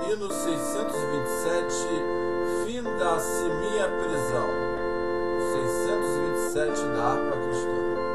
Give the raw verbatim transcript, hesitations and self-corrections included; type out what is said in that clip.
Hino seiscentos e vinte e sete, Finda-se minha prisão. seiscentos e vinte e sete da harpa cristã.